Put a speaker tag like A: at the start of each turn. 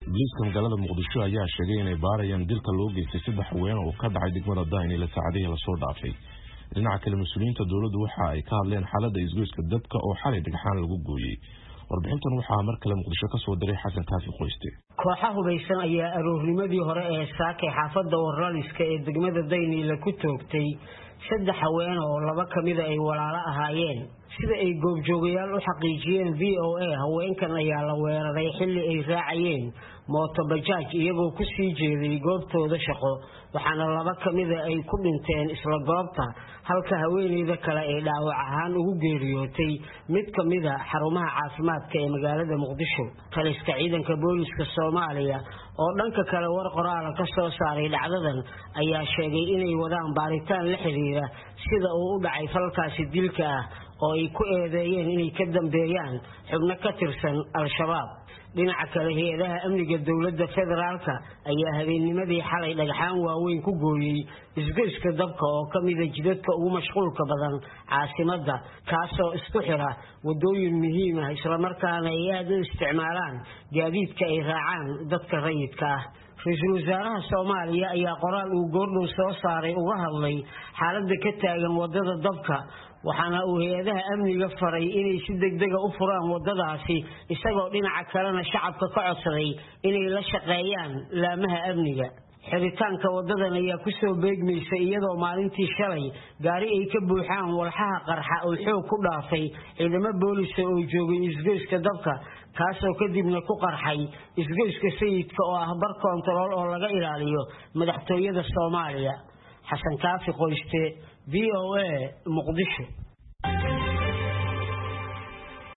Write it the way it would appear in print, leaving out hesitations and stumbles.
A: booliiska magaalada Muqdisho ayaa sheegay inay baarayaan dilka loo geystay 3 haween oo ka dhacay degmada Dayn saacadihii la soo dhaafay. dhinaca kale mas'uuliyiinta dawladdu waxa ay ka hadleen xaaladda isgoyska dabka oo xalay dhagxaan lagu gooyay. warbixintan waxaa mar kale Muqdisho ka soo diray Xasan Kaafi Qoyste.
B: kooxaha hubeysan ayaa aroornimadii hore ee saakay xaafadda Warraliska ee degmada Dayn la ku toogtay 3 haween oo 2 kamid ay walaalo ahaayeen. sida ay goobjoogayaal u xaqiijiyeen VOA haweenkan ayaa la weeraray xilli ay raacayeen mooto bajaaj iyagoo ku sii jeeday goobtooda shaqo waxaana 2 kamid ay ku dhinteen isla goobta halka haweeneyda kale ay dhaawac ahaan ugu geeriyootay mid kamid ah xarumaha caafimaadka ee magaalada Muqdisho. taliska ciidanka booliska Soomaaliya oo dhanka kale war qoraal ka soo saaray dhacdadan ayaa sheegay inay wadaan baaritaan la xiriira sida uu u dhacay falkaasi dilka ah oo ay ku eedeeyeen inay ka dambeeyaan xubno ka tirsan al-shabaab. dhinaca kale hay'adaha amniga dawladda federaalka ayaa habeennimadii xalay dhagxaan waaweyn ku gooyay isgoyska dabka oo kamid ah jidadka ugu mashquulka badan caasimadda kaasoo isku xira wadooyin muhiim ah isla markaana ay aad u isticmaalaan gaadiidka ay raacaan dadka rayidka ah. Ra'iisul Wasaaraha Soomaaliya ayaa qoraal uu goordhow soo saaray uga hadlay xaaladda ka taagan wadada dabka waxaana uu hay'adaha amniga faray inay si degdeg ah u furaan wadadaasi isagoo dhinaca kalena shacabka ka codsaday inay la shaqeeyaan laamaha amniga. xiritaanka wadadan ayaa ku soo beegmaysa iyadoo maalintii shalay gaari ay ka buuxaan walxaha qarxa oo xoog ku dhaafay ciidamada booliska oo joogay isgoyska dabka kaasoo kadibna ku qarxay isgoyska sayidka oo ah bar kontarool oo laga ilaaliyo madaxtooyada Soomaaliya. Xasan Kaafi Qoyste VOA Muqdisho.